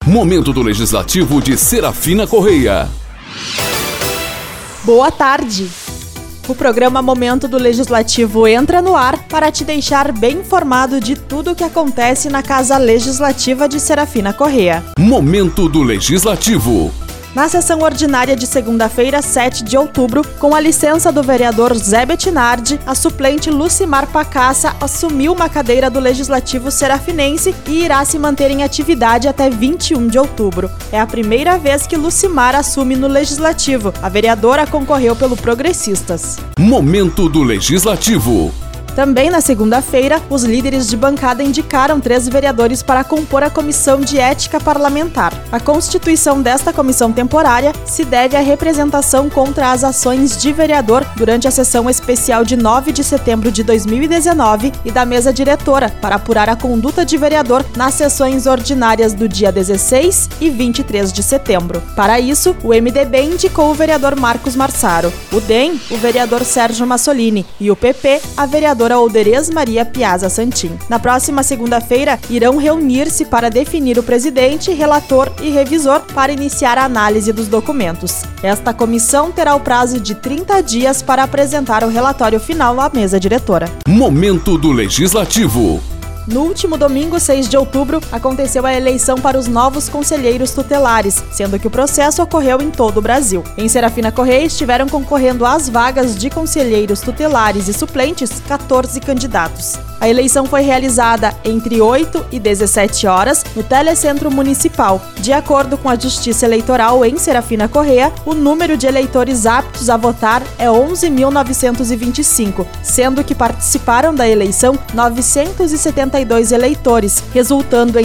Momento do Legislativo de Serafina Correia. Boa tarde! O programa Momento do Legislativo entra no ar para te deixar bem informado de tudo o que acontece na Casa Legislativa de Serafina Correia. Momento do Legislativo. Na sessão ordinária de segunda-feira, 7 de outubro, com a licença do vereador Zé Bettinardi, a suplente Lucimar Pacassa assumiu uma cadeira do Legislativo Serafinense e irá se manter em atividade até 21 de outubro. É a primeira vez que Lucimar assume no Legislativo. A vereadora concorreu pelo Progressistas. Momento do Legislativo. Também na segunda-feira, os líderes de bancada indicaram 3 vereadores para compor a Comissão de Ética Parlamentar. A constituição desta comissão temporária se deve à representação contra as ações de vereador durante a sessão especial de 9 de setembro de 2019 e da mesa diretora para apurar a conduta de vereador nas sessões ordinárias do dia 16 e 23 de setembro. Para isso, o MDB indicou o vereador Marcos Marsaro, o DEM, o vereador Sérgio Massolini e o PP, a vereadora Alderez Maria Piazza Santin. Na próxima segunda-feira, irão reunir-se para definir o presidente, relator e revisor para iniciar a análise dos documentos. Esta comissão terá o prazo de 30 dias para apresentar o relatório final à mesa diretora. Momento do Legislativo. No último domingo, 6 de outubro, aconteceu a eleição para os novos conselheiros tutelares, sendo que o processo ocorreu em todo o Brasil. Em Serafina Correia estiveram concorrendo às vagas de conselheiros tutelares e suplentes 14 candidatos. A eleição foi realizada entre 8 e 17 horas no Telecentro Municipal. De acordo com a Justiça Eleitoral em Serafina Correia, o número de eleitores aptos a votar é 11.925, sendo que participaram da eleição 972 eleitores, resultando em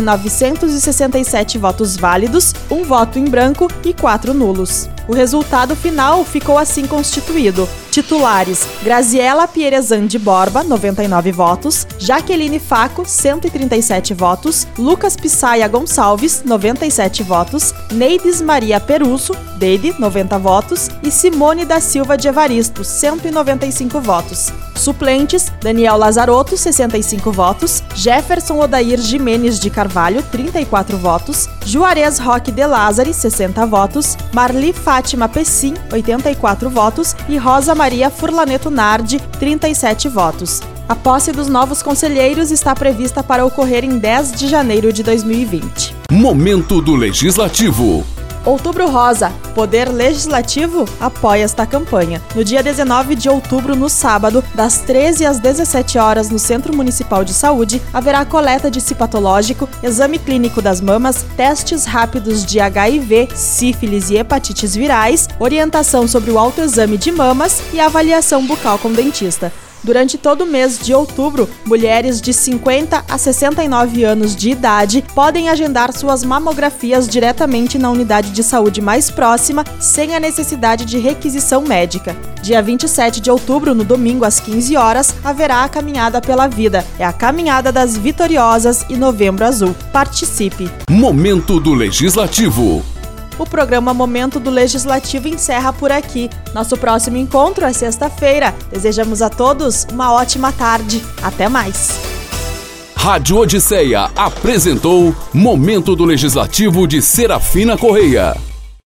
967 votos válidos, 1 voto em branco e 4 nulos. O resultado final ficou assim constituído. Titulares: Graziela Pierezan de Borba, 99 votos, Jaqueline Faco, 137 votos, Lucas Pissaia Gonçalves, 97 votos, Neides Maria Perusso, Deide, 90 votos, e Simone da Silva de Evaristo, 195 votos. Suplentes: Daniel Lazarotto, 65 votos, Jefferson Odair Jimenez de Carvalho, 34 votos, Juarez Roque de Lázari, 60 votos, Marli Fátima Pessim, 84 votos e Rosa Maria Furlaneto Nardi, 37 votos. A posse dos novos conselheiros está prevista para ocorrer em 10 de janeiro de 2020. Momento do Legislativo. Outubro Rosa. Poder Legislativo apoia esta campanha. No dia 19 de outubro, no sábado, das 13 às 17 horas, no Centro Municipal de Saúde, haverá coleta de citopatológico, exame clínico das mamas, testes rápidos de HIV, sífilis e hepatites virais, orientação sobre o autoexame de mamas e avaliação bucal com dentista. Durante todo o mês de outubro, mulheres de 50 a 69 anos de idade podem agendar suas mamografias diretamente na unidade de saúde mais próxima, sem a necessidade de requisição médica. Dia 27 de outubro, no domingo às 15 horas, haverá a Caminhada pela Vida. É a Caminhada das Vitoriosas e Novembro Azul. Participe! Momento do Legislativo. O programa Momento do Legislativo encerra por aqui. Nosso próximo encontro é sexta-feira. Desejamos a todos uma ótima tarde. Até mais. Rádio Odisseia apresentou Momento do Legislativo de Serafina Correia.